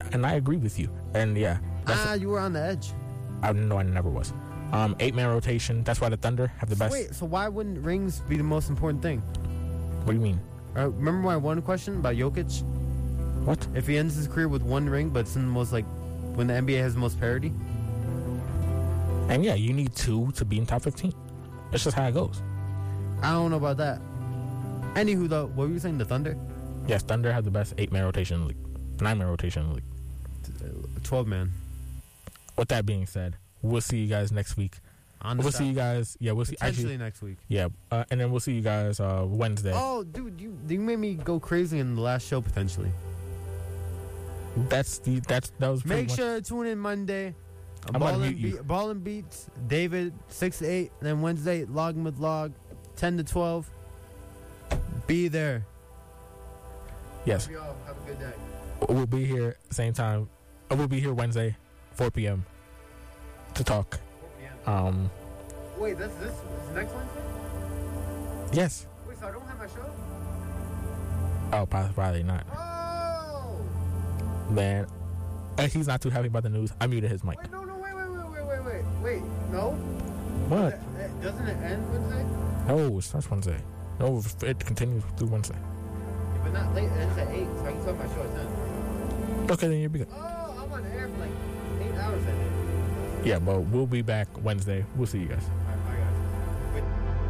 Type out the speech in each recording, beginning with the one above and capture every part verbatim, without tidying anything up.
and I agree with you. And yeah, ah, you were on the edge. I no, I never was. Um, eight man rotation. That's why the Thunder have the best. Wait, so why wouldn't rings be the most important thing? What do you mean? Uh, remember my one question about Jokic? What? If he ends his career with one ring, but it's in the most like when the N B A has the most parity. And yeah, you need two to be in top fifteen. That's just how it goes. I don't know about that. Anywho, though, what were you saying? The Thunder? Yes, Thunder have the best eight man rotation in the league, nine man rotation in the league, twelve man. With that being said, we'll see you guys next week. On the we'll side. see you guys. Yeah, we'll see. Potentially Actually, next week. Yeah, uh, and then we'll see you guys uh, Wednesday. Oh, dude, you you made me go crazy in the last show potentially. That's the that's that was. Make much. sure to tune in Monday. I'm Ball about to and, mute you. Be- Ball and Beats, David six to eight, and then Wednesday Logging with Log, ten to twelve. Be there. Yes. Love y'all. Have a good day. We'll be here same time. uh, We'll be here Wednesday, four p.m. to talk. four p.m. Um. Wait, that's this, this next Wednesday? Yes. Wait, so I don't have my show? Oh, probably, probably not. Oh! Man, uh, he's not too happy about the news. I muted his mic. Wait, no, no, wait, wait, wait, wait, wait, wait. Wait, no? What? Uh, uh, Doesn't it end Wednesday? No, it starts Wednesday. No, it continues through Wednesday. Yeah, but not late. It ends at eight, so I can start my show at ten. Okay, then you'll be good. Oh, I'm on the air for like eight hours, I think. Yeah, but we'll be back Wednesday. We'll see you guys. All right,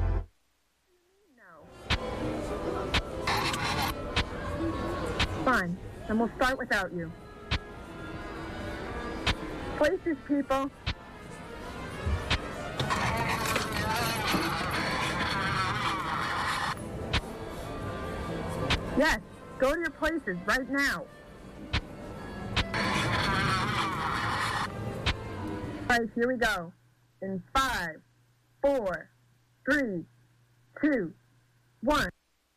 bye, guys. Fine, then we'll start without you. Places, people. Yes, go to your places right now. All right, here we go. In five, four, three, two, one.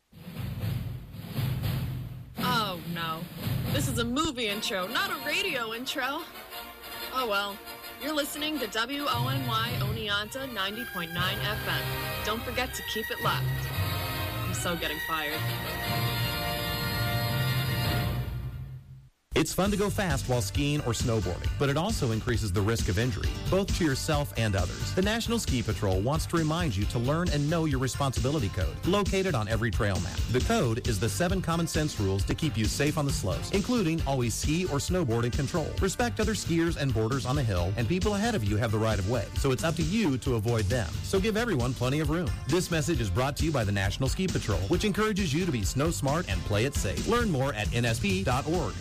Oh, no. This is a movie intro, not a radio intro. Oh, well. You're listening to W O N Y Oneonta ninety point nine F M. Don't forget to keep it locked. I'm so getting fired. It's fun to go fast while skiing or snowboarding, but it also increases the risk of injury, both to yourself and others. The National Ski Patrol wants to remind you to learn and know your responsibility code, located on every trail map. The code is the seven common sense rules to keep you safe on the slopes, including always ski or snowboard in control. Respect other skiers and boarders on the hill, and people ahead of you have the right of way, so it's up to you to avoid them. So give everyone plenty of room. This message is brought to you by the National Ski Patrol, which encourages you to be snow smart and play it safe. Learn more at N S P dot org.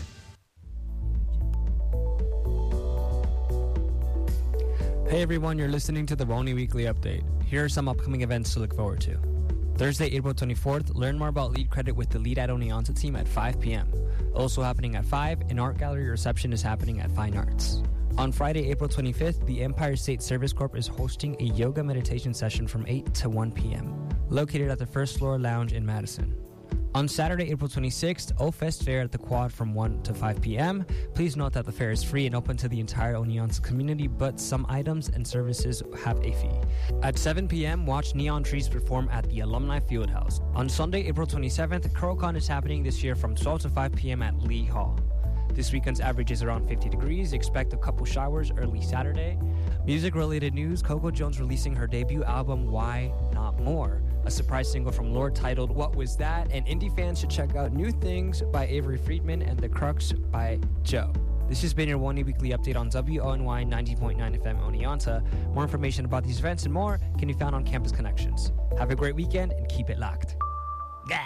Hey everyone, you're listening to the Roni Weekly Update. Here are some upcoming events to look forward to. Thursday, April twenty-fourth, learn more about Lead Credit with the Lead at Oneonta team at five p.m. Also happening at five, an art gallery reception is happening at Fine Arts. On Friday, April twenty-fifth, the Empire State Service Corp is hosting a yoga meditation session from eight to one p.m., located at the First Floor Lounge in Madison. On Saturday, April twenty-sixth, O-Fest Fair at the Quad from one to five p.m. Please note that the fair is free and open to the entire Oneonta community, but some items and services have a fee. At seven p.m., watch Neon Trees perform at the Alumni Fieldhouse. On Sunday, April twenty-seventh, CurlCon is happening this year from twelve to five p.m. at Lee Hall. This weekend's average is around fifty degrees. Expect a couple showers early Saturday. Music-related news, Coco Jones releasing her debut album, Why Not More? A surprise single from Lorde titled What Was That? And indie fans should check out New Things by Avery Friedman and The Crux by Joe. This has been your One Weekly Update on W O N Y ninety point nine F M Oneonta. More information about these events and more can be found on Campus Connections. Have a great weekend and keep it locked. Yeah.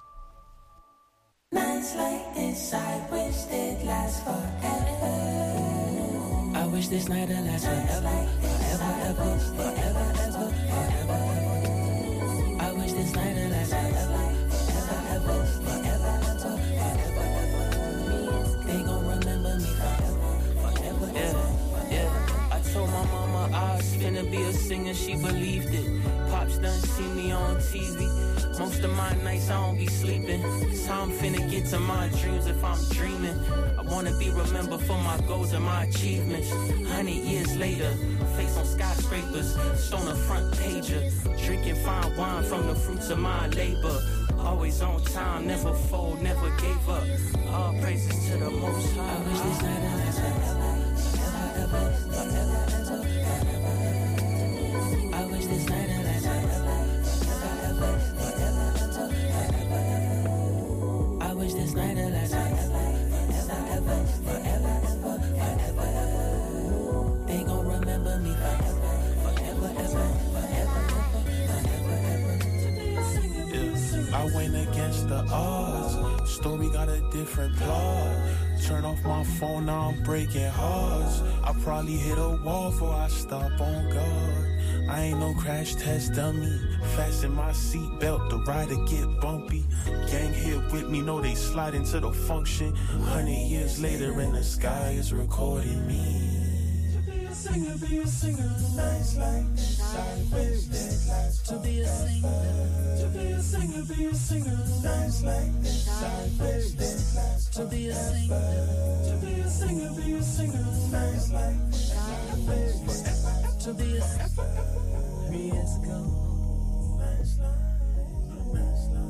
Nights like this, I wish they'd last forever. I wish this night would last forever, forever, ever, forever, ever, forever. I wish this night would last forever, forever, forever, ever, forever, ever. They gon' remember me forever, forever, yeah, yeah. I told my mama I was finna be a singer, she believed it. Pops done see me on T V. Most of my nights I don't be sleeping. That's how I'm finna get to my dreams if I'm dreaming. I wanna be remembered for my goals and my achievements. Hundred years later, face on skyscrapers, stone a front pager. Drinking fine wine from the fruits of my labor. always on time, never fold, never gave up. All praises to the Most High. I wish this night would last forever, forever, forever, forever. I wish this night would last forever, forever, forever, forever. I wish this night would last forever, forever, forever, forever. They gon' remember me forever, forever, ever, forever, forever, ever. Yeah, I went against the odds. Story got a different plot. Turn off my phone, now I'm breaking hearts. I probably hit a wall before I stop on guard. I ain't no crash test dummy. Fasten my seatbelt, the rider get bumpy. Gang here with me, know they slide into the function. Hundred years later and the sky is recording me. Singer, be a singer, nights like sideways, dead lights. To be a singer, to be a singer, be a singer, nights like sideways, dead lights. To be a singer, to be a singer, be a singer, nights like sideways, to be a singer, three years ago. Nights like, nights like.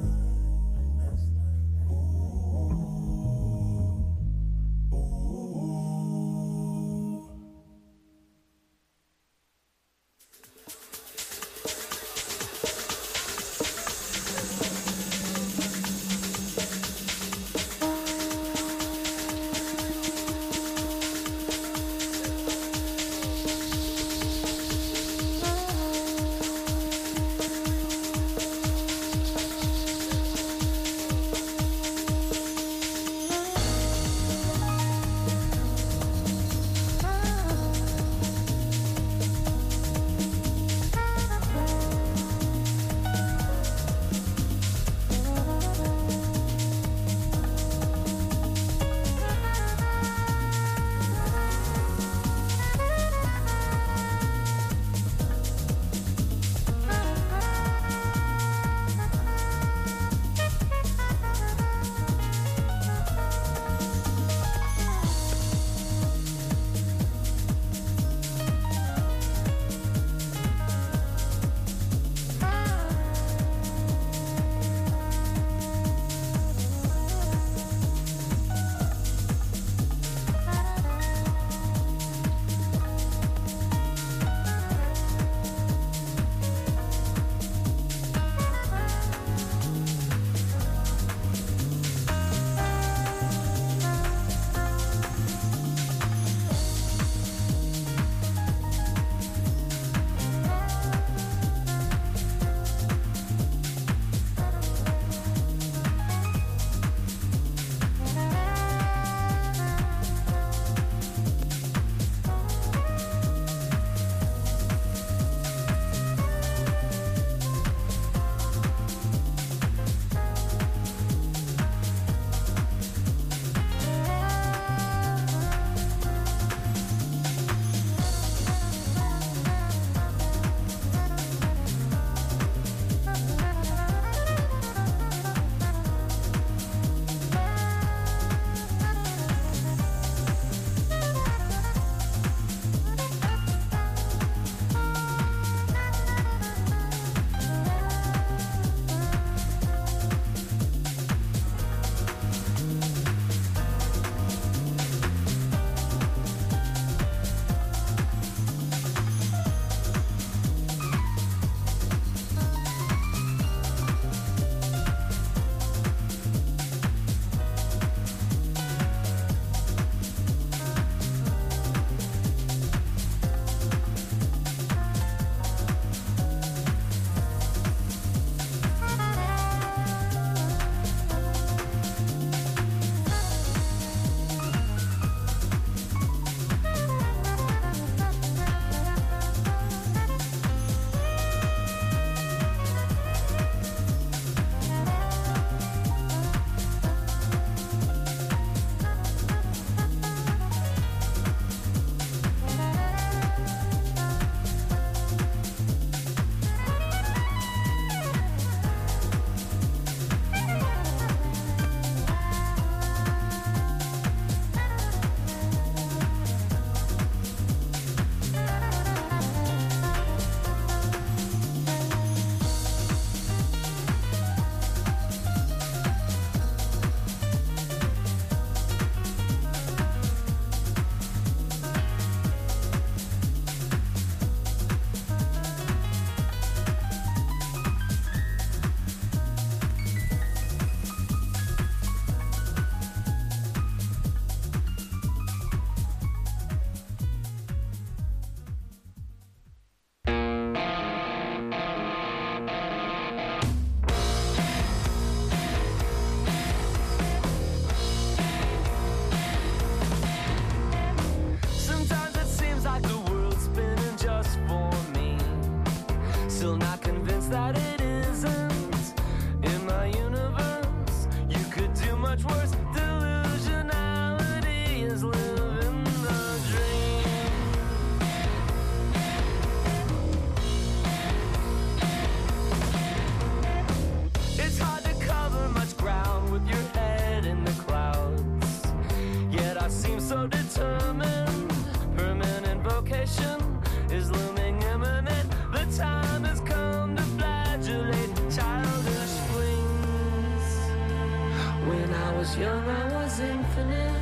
determined. Permanent vocation is looming imminent. The time has come to flagellate childish flings. When I was young, I was infinite.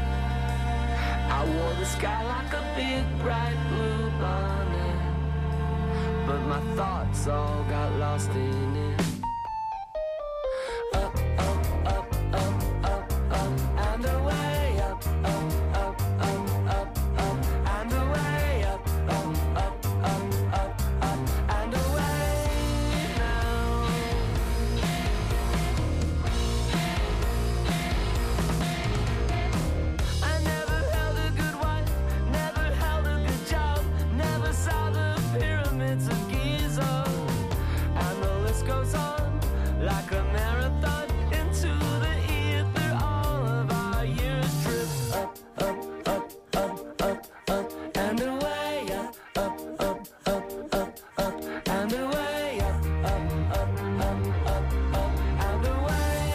I wore the sky like a big bright blue bonnet, but my thoughts all got lost in it. Up, up, up, up, up, up, and away. Up, up, up, up, up, up, and away. Up, up, up, up, up, up, and away now. I never held a good wife, never held a good job, never saw the pyramids of Giza, and the list goes on like a marathon into the ether. All of our years drift up, up, up, up, up, up, and away. Up, up, up, up, up, up, and away. Up, up, up, up, up, up, and away.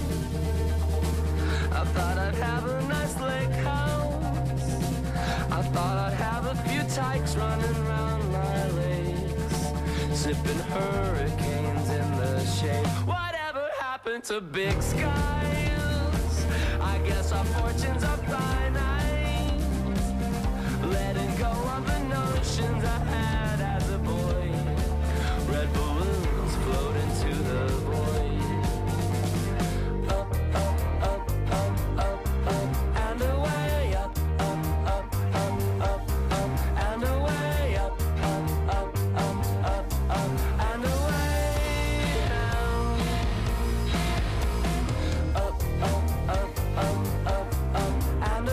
I thought I'd have a nice lake house. I thought I'd have a few tykes running around my legs, sipping hurricanes in the shade. Whatever happened to big skies? I guess our fortunes are finite. Letting go of the notions I had as a boy. Red balloons float into the void. Up, up, up, up, up, up, and away. Up, up, up, up, up, up, and away. Up, up, up, up, up, up, and away now. Up, up, up, up, up, up, and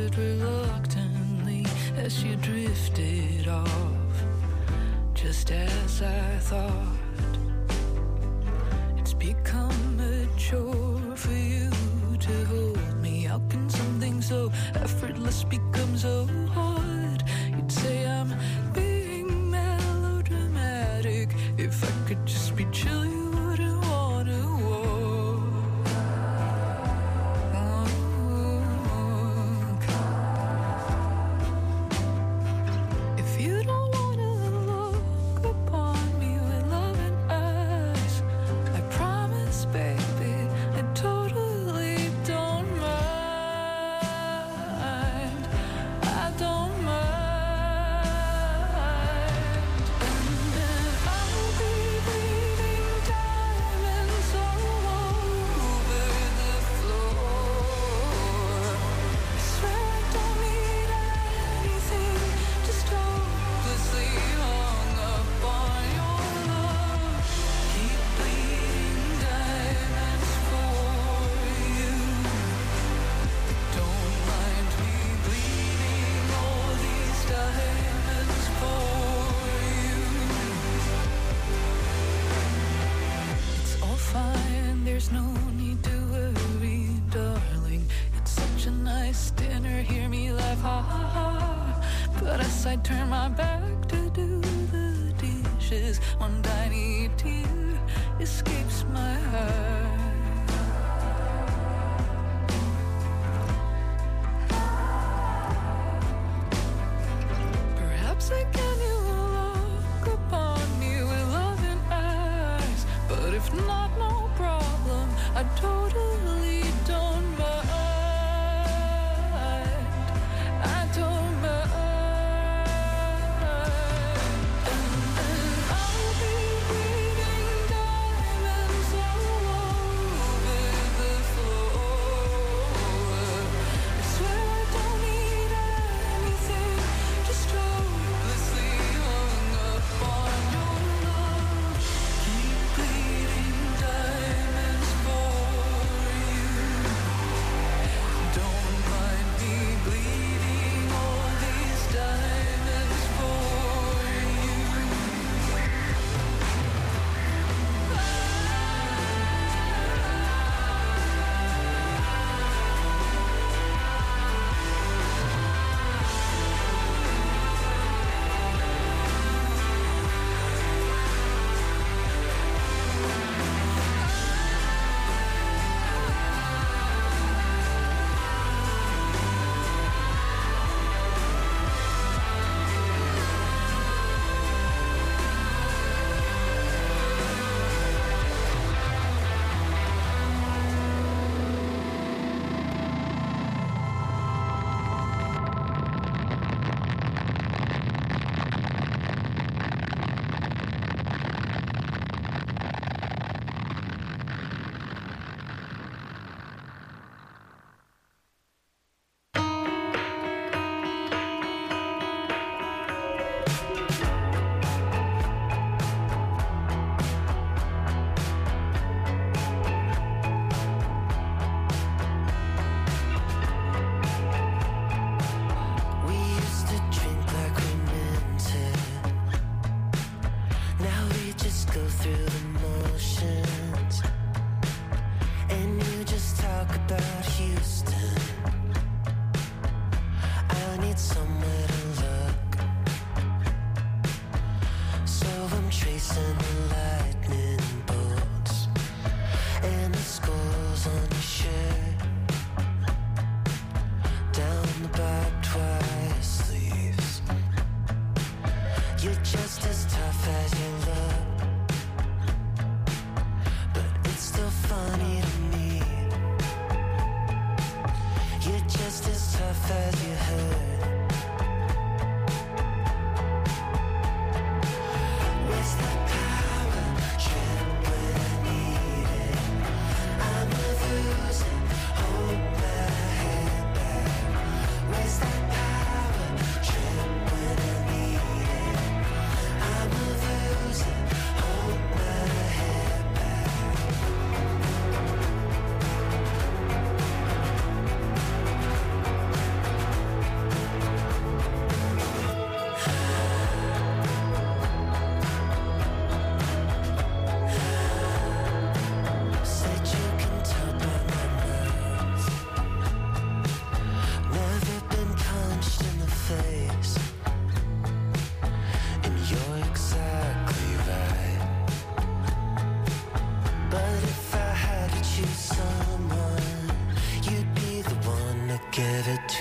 answered reluctantly as she drifted off, just as I thought. It's become a chore for you to hold me. How can something so effortless become so hard? You'd say I'm being melodramatic. If I could just be chill, you wouldn't want to walk. If you don't want to look upon me with loving eyes, I promise, baby, I totally don't mind. I don't mind. And then I'll be bleeding diamonds all over the floor. I swear I don't need anything, just hopelessly hung up on your love. Keep bleeding diamonds for you. Don't mind me bleeding all these diamonds for you. It's all fine, there's no need to worry, darling. It's such a nice dinner, hear me laugh, ha ha ha. But as I turn my back to do the dishes, one tiny tear escapes my heart. Perhaps again you will look upon me with loving eyes, but if not, no problem, I totally don't mind. I don't mind. And then I'll be bleeding diamonds all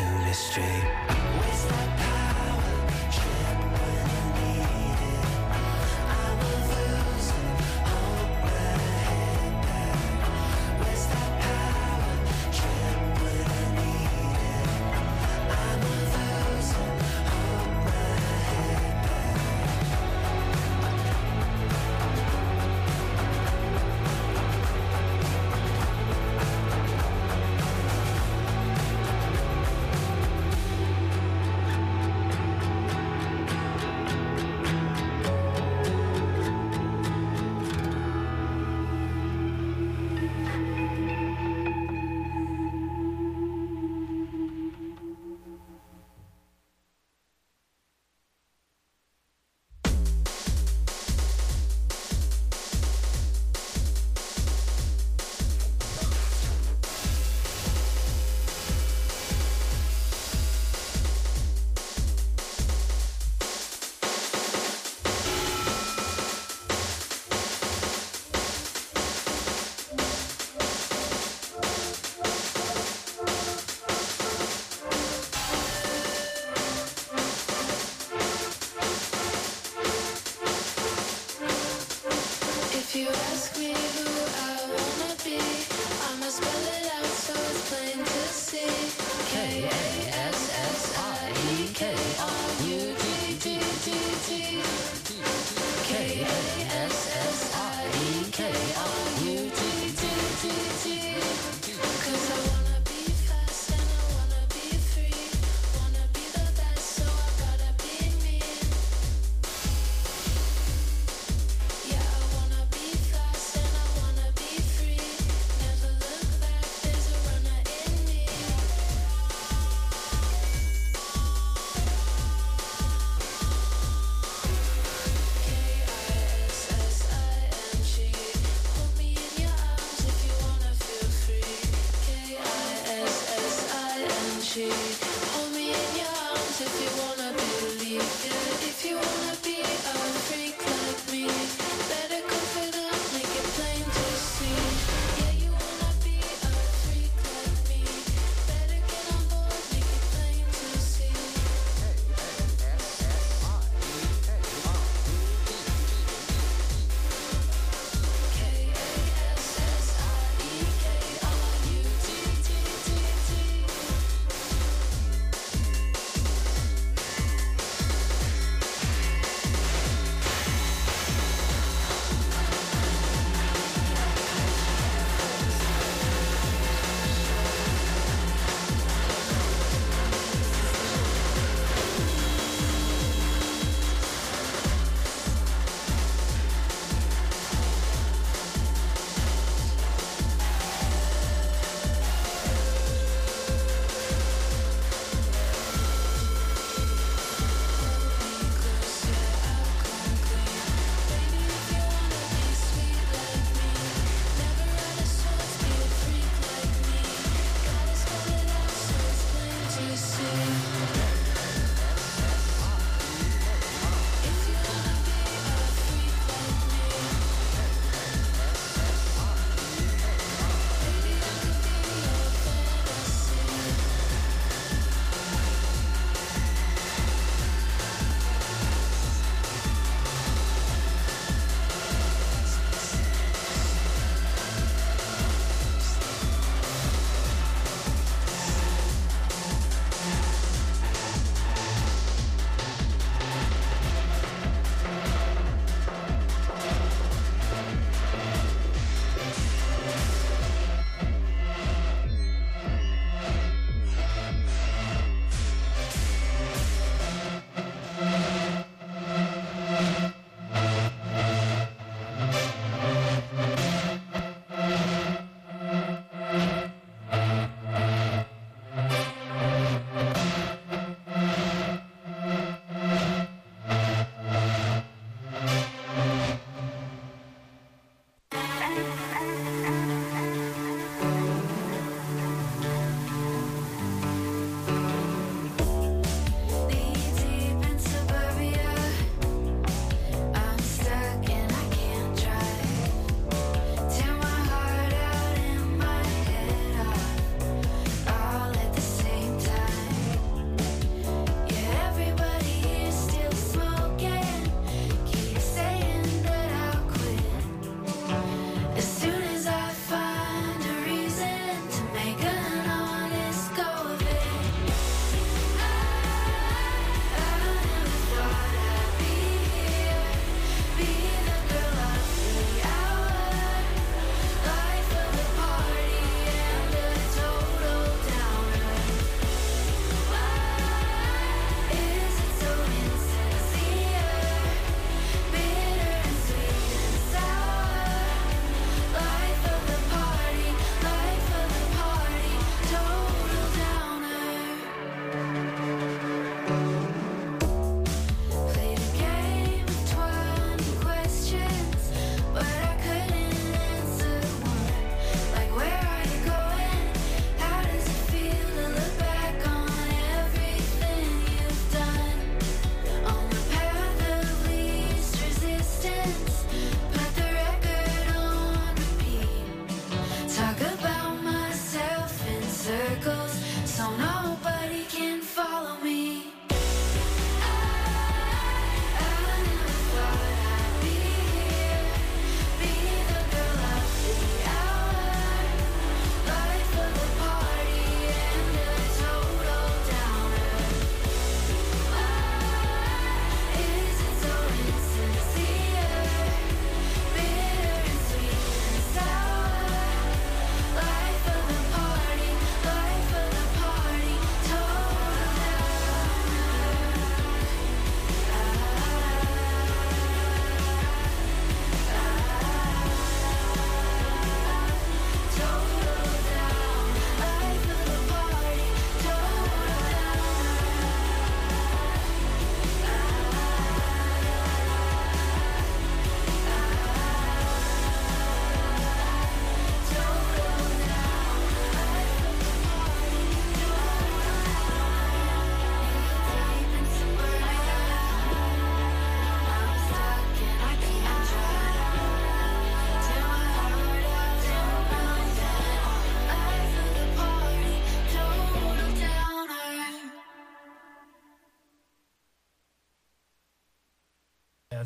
chemistry. Where's that power trip when I need it? I'm a losing hope when I head back. Where's that power trip when I need it? I'm a losing hope when I head back. If you ask me who I wanna be, I'ma spell it out so it's plain to see. K A S S I E K R U T T T T. K A S S I E K R U T T T T. 'Cause I wanna be fast and I wanna be free. Wanna be the best, so I gotta be me. Yeah, I wanna be fast and I wanna be free. Never look back, there's a runner in me. K I S S I N G. Hold me in your arms if you wanna feel free. K I S S I N G. Hold me in your arms if you wanna believe. Yeah, if you wanna be a freak like me, better confident, make it plain to see. Yeah, you wanna be a freak like me, better get on board, make it plain to see. K A S S I E K R U T T T T.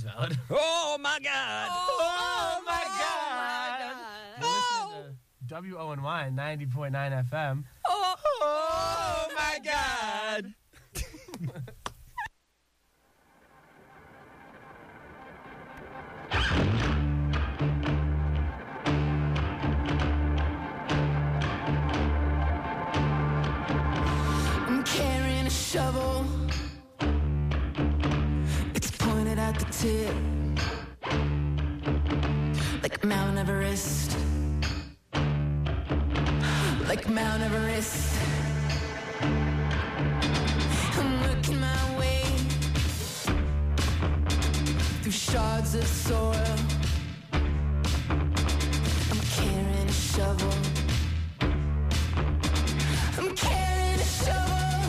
was valid. Oh my God! Oh, my God! You're listening to W O N Y ninety point nine F M. Oh, oh my God! I'm carrying a shovel. It's pointed at the tip, like Mount Everest. Like Mount Everest. I'm working my way through shards of soil. I'm carrying a shovel. I'm carrying a shovel.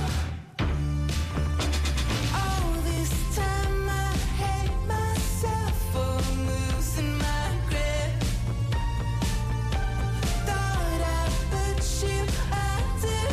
All this time I hate myself for losing my grip. Thought I put you out to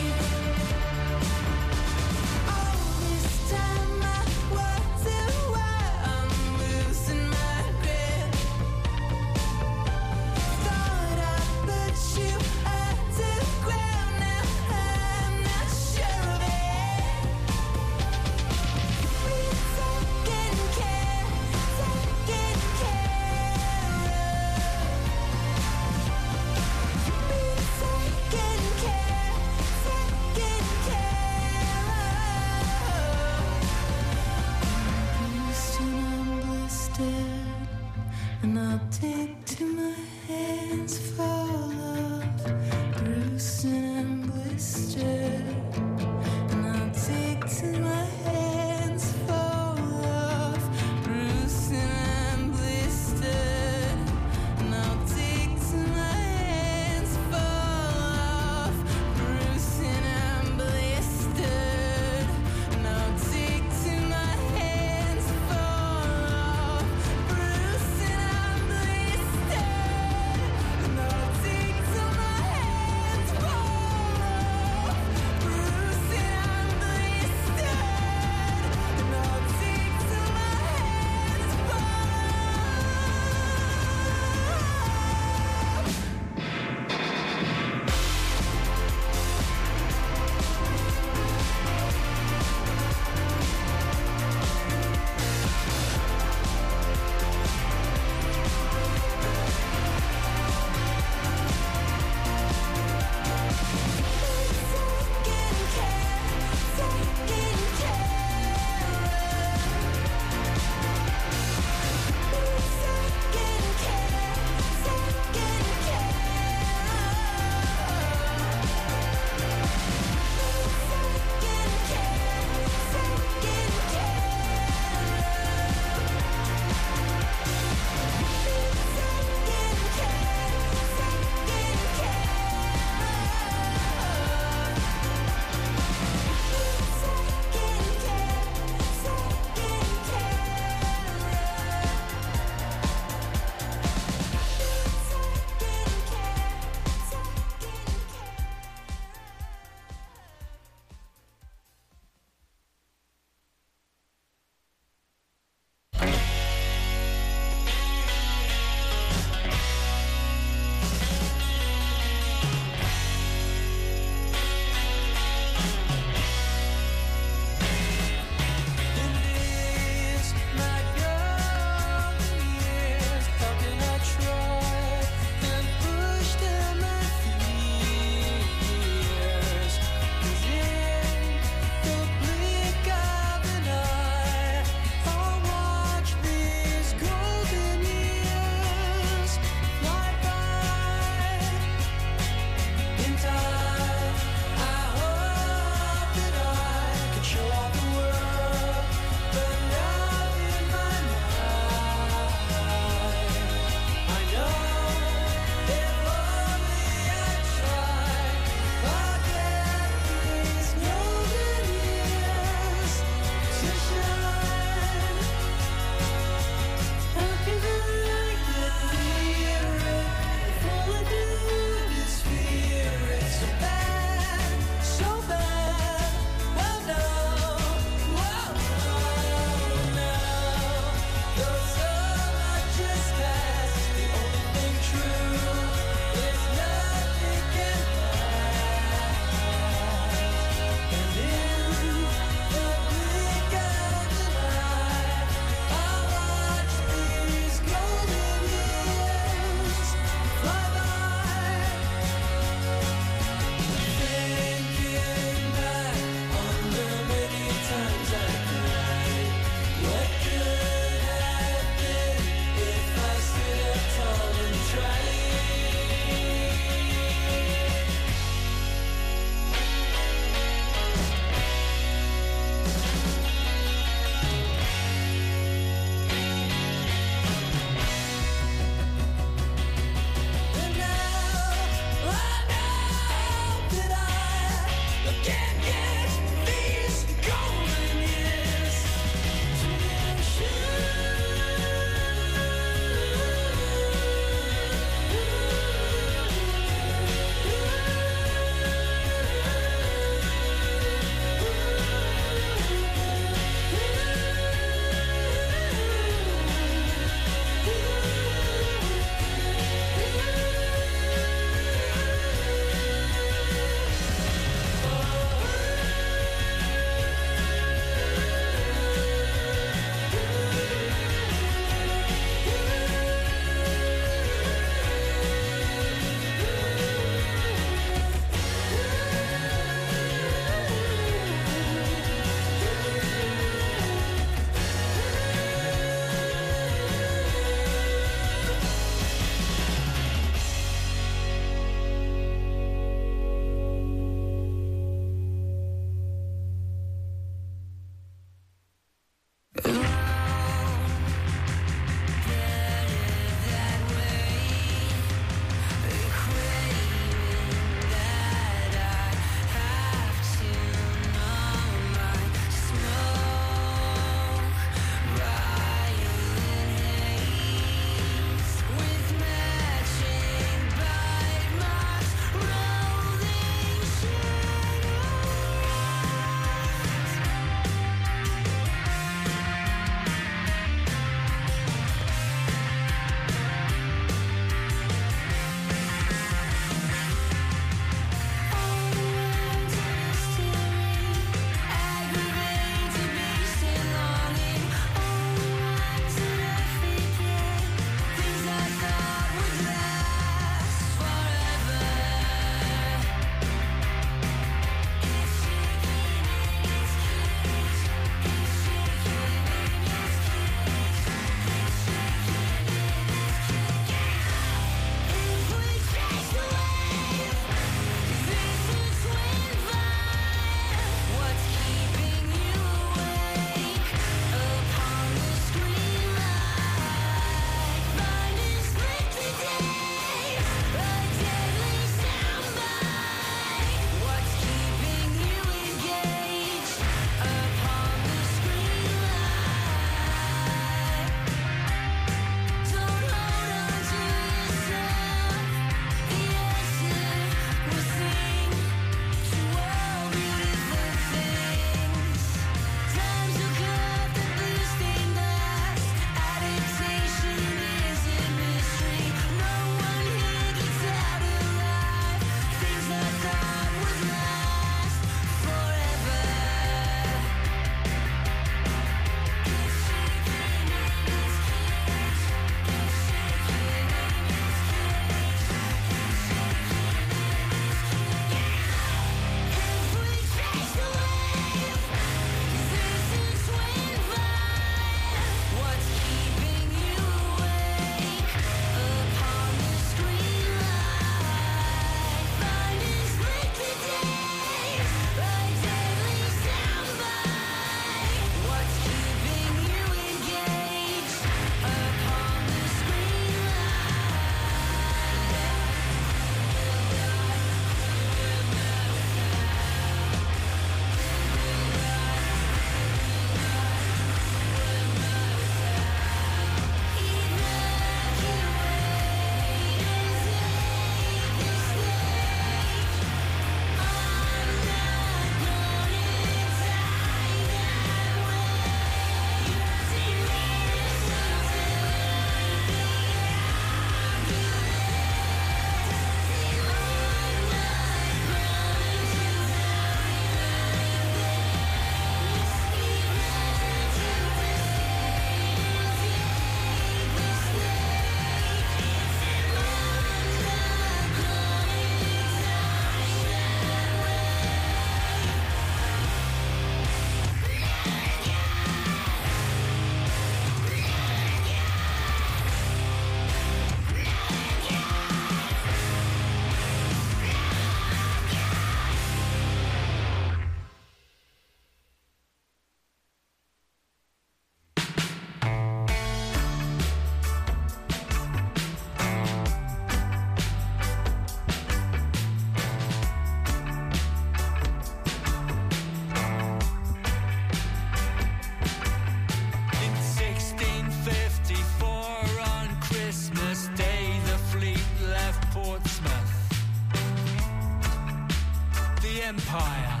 empire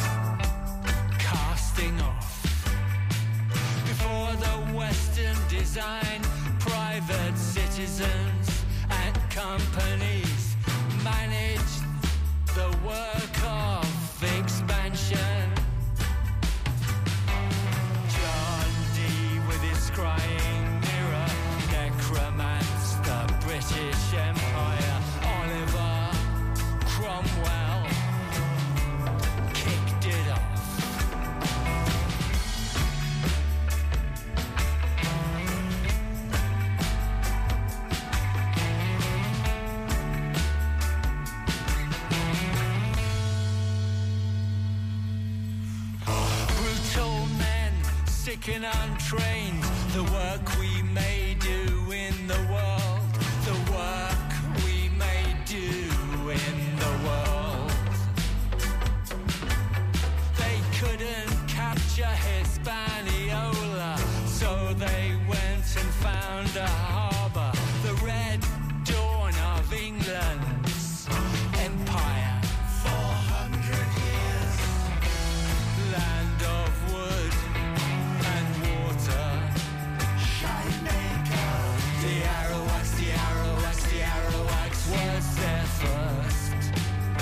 casting off. Before the Western design, private citizens and companies managed the work of expansion. John Dee with his scrying mirror necromanced the British Empire. Oliver Cromwell kicked it off. Brutal men, sick and untrained, the work we may do in the world, the work we may do in the world. They couldn't capture Hispaniola, so they went and found a harbour, the Red Dawn of England's empire. Four hundred years, land of wood and water. Shinemaker. The Arawaks, the Arawaks, the Arawaks was there first.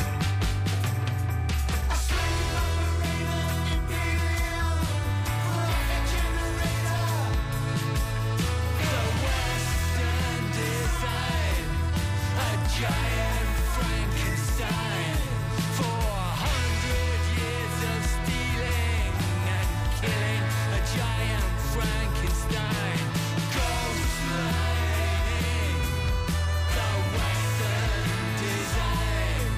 A slave operator, imperial, profit generator. The Western design, a giant Frankenstein. Four hundred years of stealing and killing, a giant Frankenstein. Ghost lining, the Western design.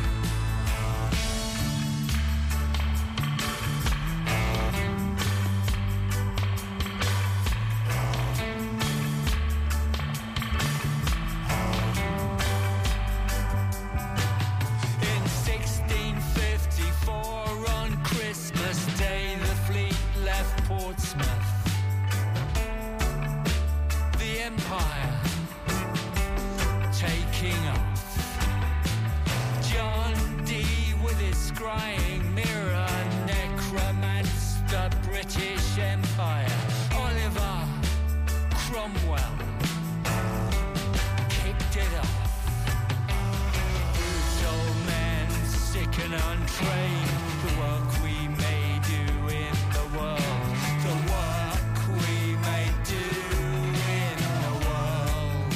In sixteen fifty-four, on Christmas Day, the fleet left Portsmouth. The Empire taking off. John Dee with his scrying mirror necromanced the British Empire. Oliver Cromwell kicked it off. Brutal men, sick and untrained, the work we may do in the world, the work we may do in the world.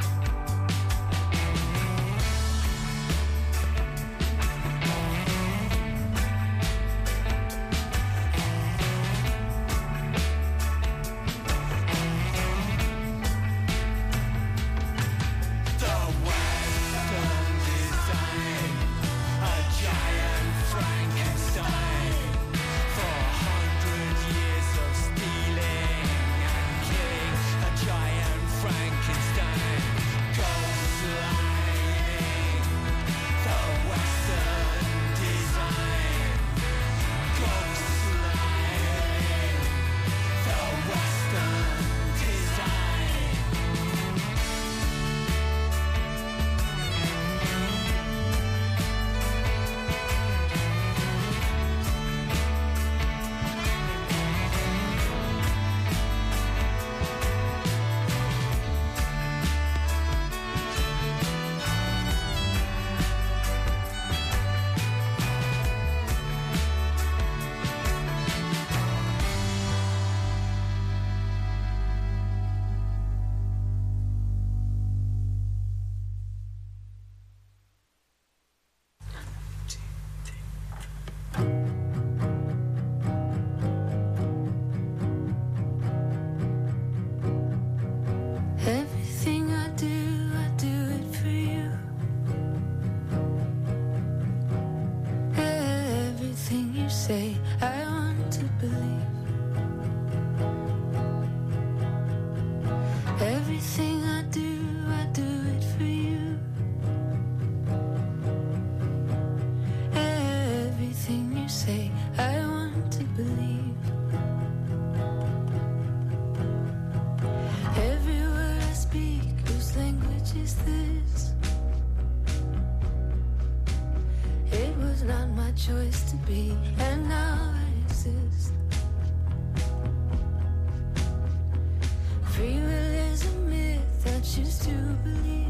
The Western design, a giant Frankenstein. Four hundred years of stealing and killing, a giant Frankenstein. Ghost lining, the Western design. Ghost lining, the Western design. Everything I do, I do it for you. Everything you say, I want to believe. Everything I do, I do it for you. Everything you say, I want to believe. Every word I speak, whose language is this? It was not my choice to be, and now I exist. Free will is a myth I choose to believe.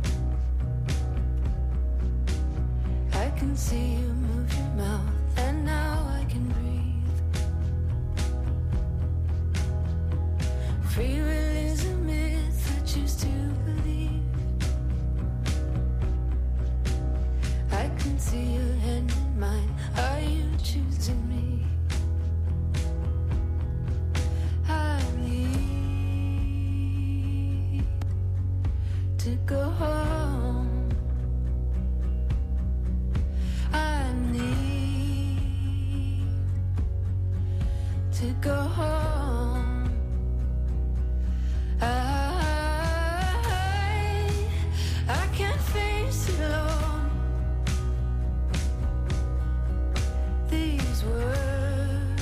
I can see you move your mouth, and now I can breathe. Free will is a myth I choose to believe. I can see your hand in mine. Are you choosing me? I need to go home. I need to go home. I, I can't face it alone. These words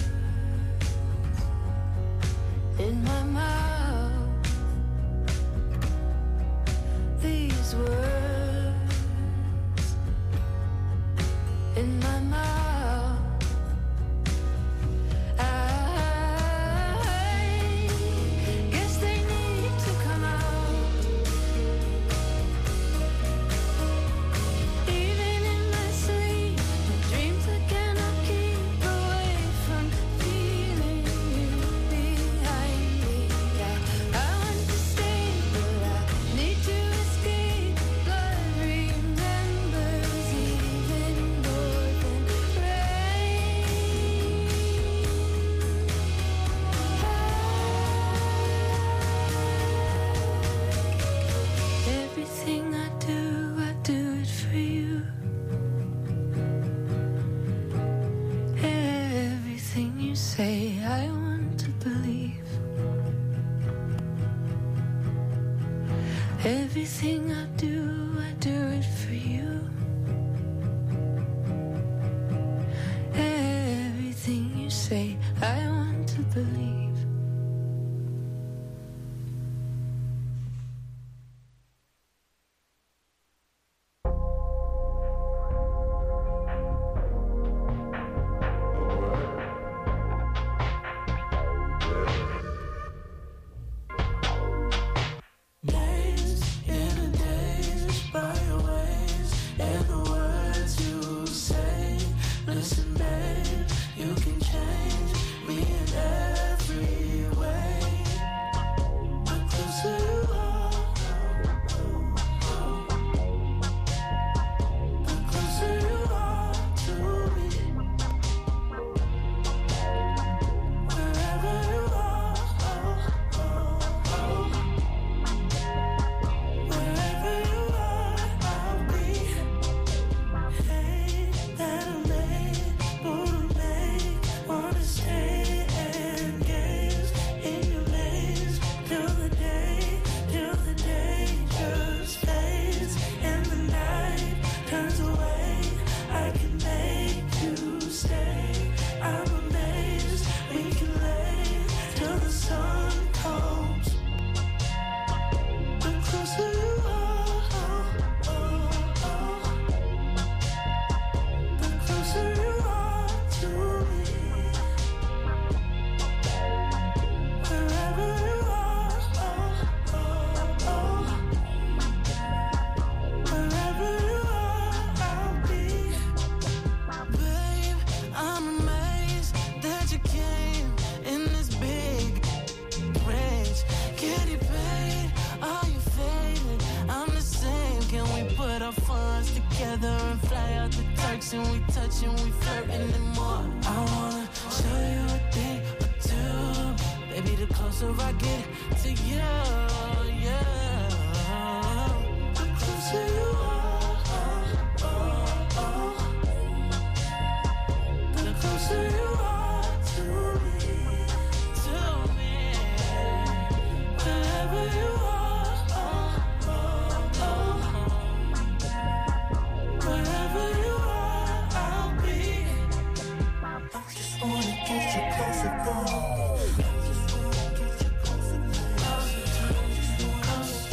in my mouth. These words in my mouth. I guess they need to come out. Even in my sleep, dreams I cannot keep away from feeling you behind me. I, I want to stay, but I need to escape. Blood remembers even more than rain. Everything I do, I do it for you. Everything you say, I want to believe. Everything I do, I do it for you. Everything you say, I want to believe. Days in a daze by your ways and the words you say. Listen, babe, you can change me in every way. The closer you are, the closer you are to me. Wherever you are, wherever you are, I'll be. Hey, that I made, wanna make, wanna stay and gaze in your lanes till the day, till the day just fades and the night turns away. I can make you stay. I'm amazed we can lay till the sun comes. The closer you are, the closer you are to me. Wherever you are, wherever you are, I'll be. Babe, I'm amazed that you came in this big range. Kitty paid, are you faded? I'm the same. Can we put our funds together and fly out the Turks and we touch and we flirt anymore? I wanna show you a thing or two. Baby, the closer I get to you, yeah. The closer you are, the closer you are to me, to me. Wherever you are, wherever you are, I'll be. I just wanna get you closer, girl. I just wanna get you closer, closer, closer.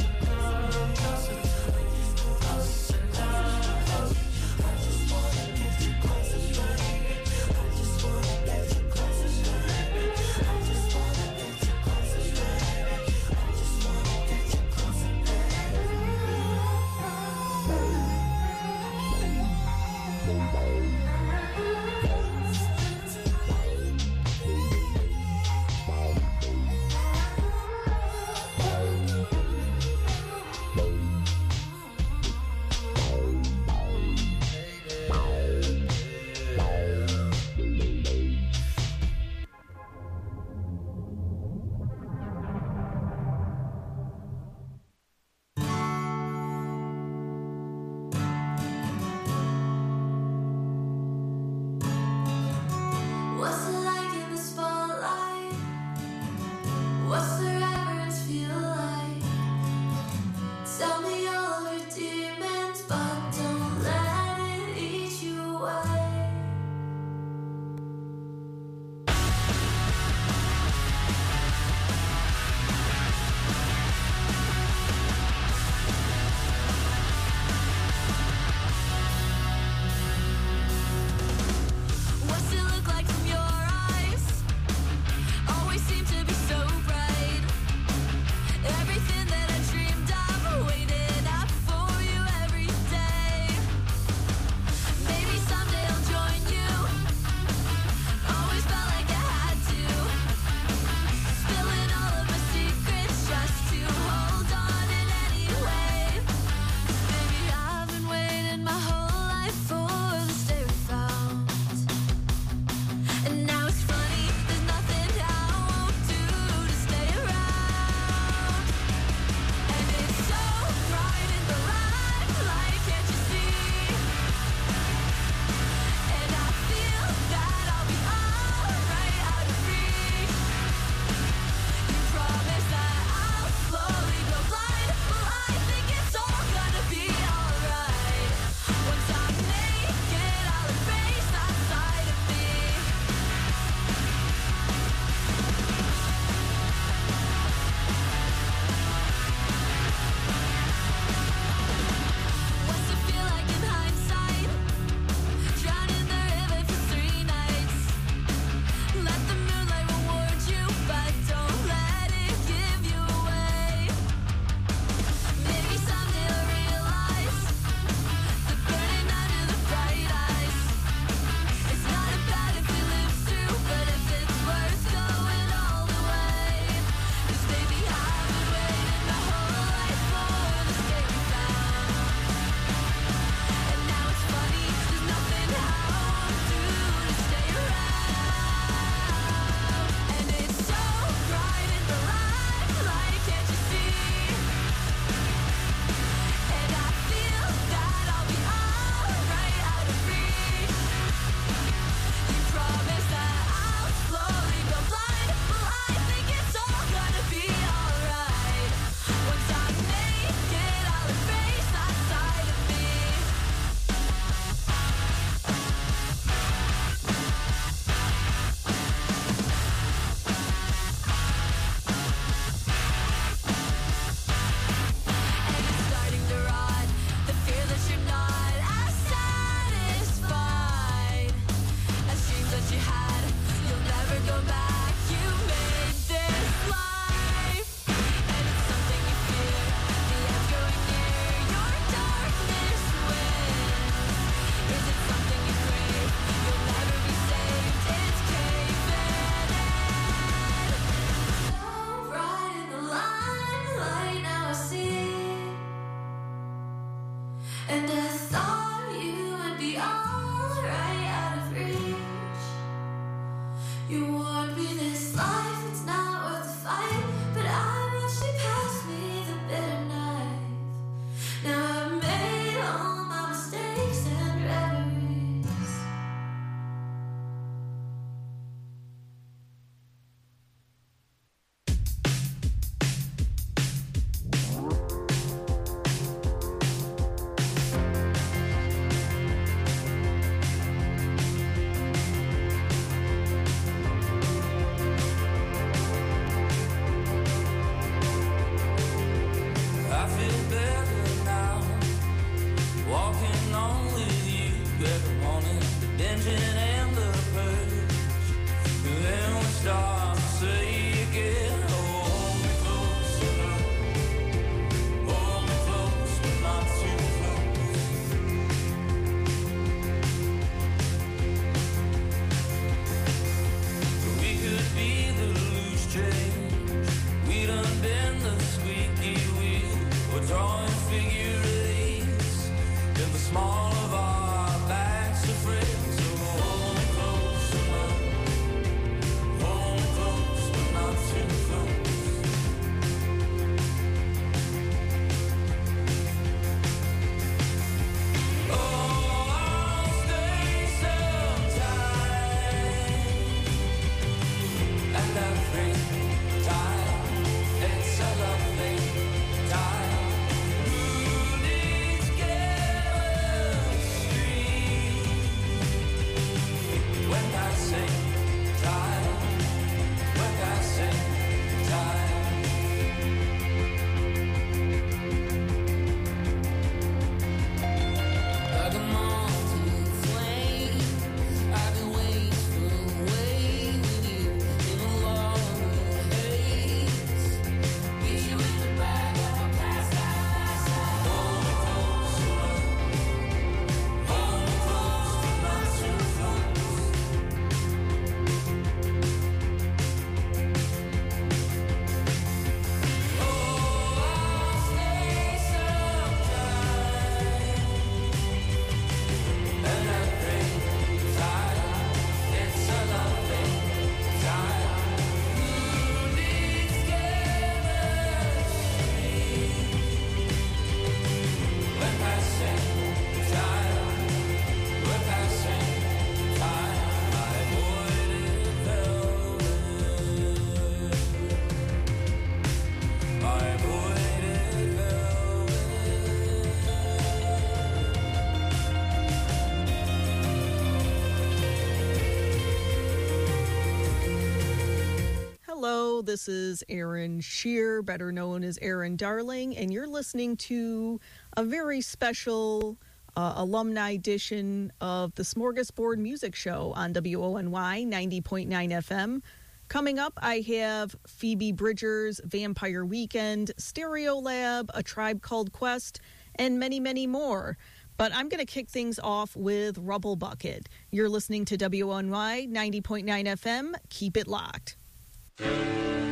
Hello, this is Aaron Shear, better known as Aaron Darling, and you're listening to a very special uh, alumni edition of the Smorgasbord Music Show on W O N Y ninety point nine F M. Coming up, I have Phoebe Bridgers' Vampire Weekend, Stereolab, A Tribe Called Quest, and many, many more. But I'm going to kick things off with Rubble Bucket. You're listening to W O N Y ninety point nine F M. Keep it locked.